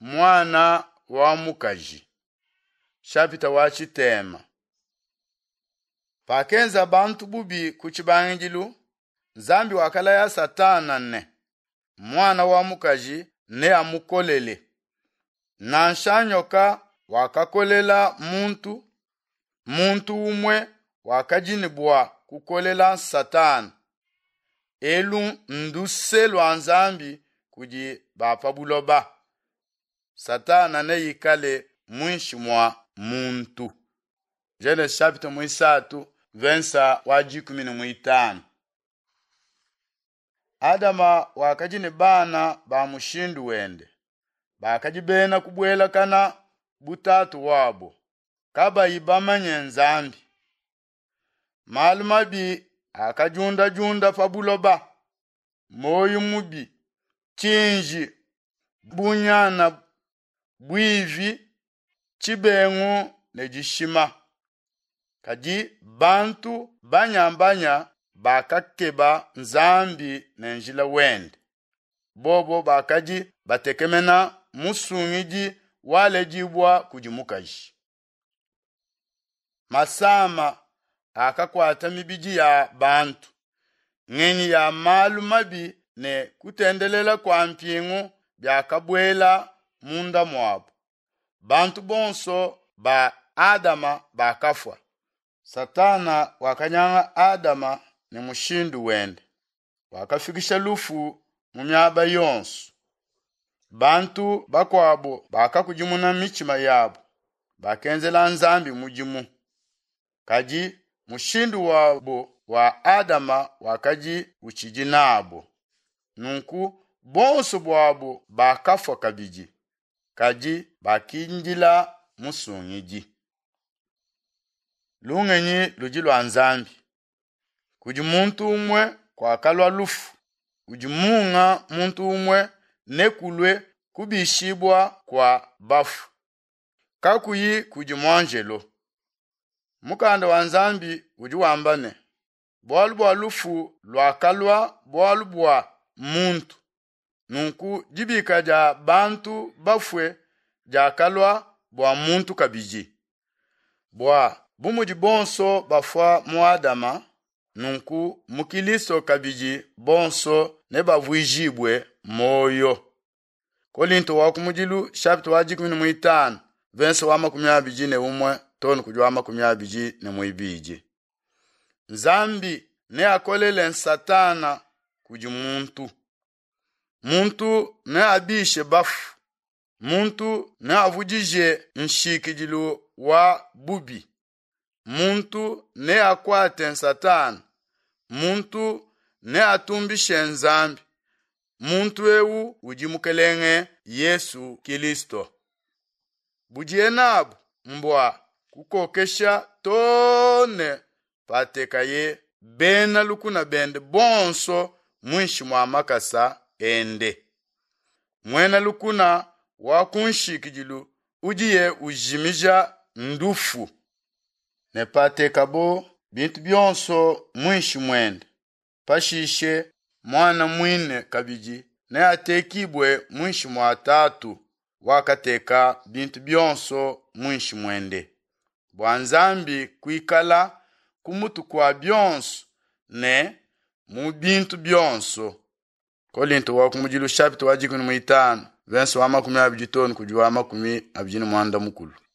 mwana wa mukaji. Chapita wa chitema. Pakenza bantu bubi kuchibangilu, Nzambi wakala ya Satana ne. Mwana wa mukaji ne amukolele. Na nshanyoka wakakolela muntu umwe wakajinibwa kukolela Satana. Elu nduselwa Nzambi kuji bapabuloba. Satana ne yikale mwinshi mwa muntu. Genesis chapter 3 versa wa 15. Adama wakajini bana ba mushindu wende. Bakajibena kubwela kana butatu wabo. Kaba ibamanye Nzambi. Malumabi akajunda fabuloba. Moyo mubi. Chinji. Bunyana. Bwivi. Chibengu. Nejishima. Kaji bantu banyambanya bakakeba Nzambi nenjila wende. Bobo bakaji batekemena musungiji wale jibwa kujimukaji. Masama akakwata mibiji ya bantu. Ngenyi ya malumabi ne kutendelela kwa mpingu byakabwela munda mwabo. Bantu bonso ba Adama bakafwa. Satana wakanyanga Adama ni mushindu wende. Wakafikisha lufu mumyaba yonsu. Bantu bakwabo bakakujimuna michima yabo. Bakenzela Nzambi mujimu. Kaji mushindu wabo wa Adama wakaji uchijinabo. Nunku bonso bwabo bakafwa kabiji. Kaji bakinjila musungiji. Lungenyi lujilwa Nzambi. Kujimuntu umwe kwa kalwa lufu. Ujimunga muntu umwe nekulwe kubishibwa kwa bafu. Kakuyi kujimwanjelo. Mukanda wa Nzambi ujiwambane. Bwalu bwa lufu lwakalwa bwalu bwa muntu. Nunku jibika ja bantu bafwe ja kalwa bwa muntu kabiji. Bwa bumuji bonso bafwa mu Adama. Nunku mukiliso kabiji bonso ne bavwijibwe moyo. Kolinto wa kumujilu chapter wa 15 verse wa 21 tonu kujwa 22. Nzambi ne akolele Satana kujimuntu. Muntu ne abishe bafu. Muntu ne avujije nshikijilu wa bubi. Muntu ne akwate Satana. Muntu ne atumbishe Nzambi. Muntu ewu ujimukelenge Yesu Kristo. Bujie nabu mbwa kukokesha tone pateka ye bena lukuna bende bonso mwinshi mwa makasa ende. Mwena lukuna wakunshikijilu ujiye ujimija ndufu. Ne pateka bo bintu byonso mwinshi mwende. Pashishe mwana mwine kabiji ne atekibwe mwinshi mwa tatu wakateka bintu byonso mwinshi mwende. Bwa Nzambi kuikala kumutu kwa byonso ne mu bintu byonso. Kolinto wa kumujilu chapter wa 15 verse wa 20 kujwa 20 mukulu.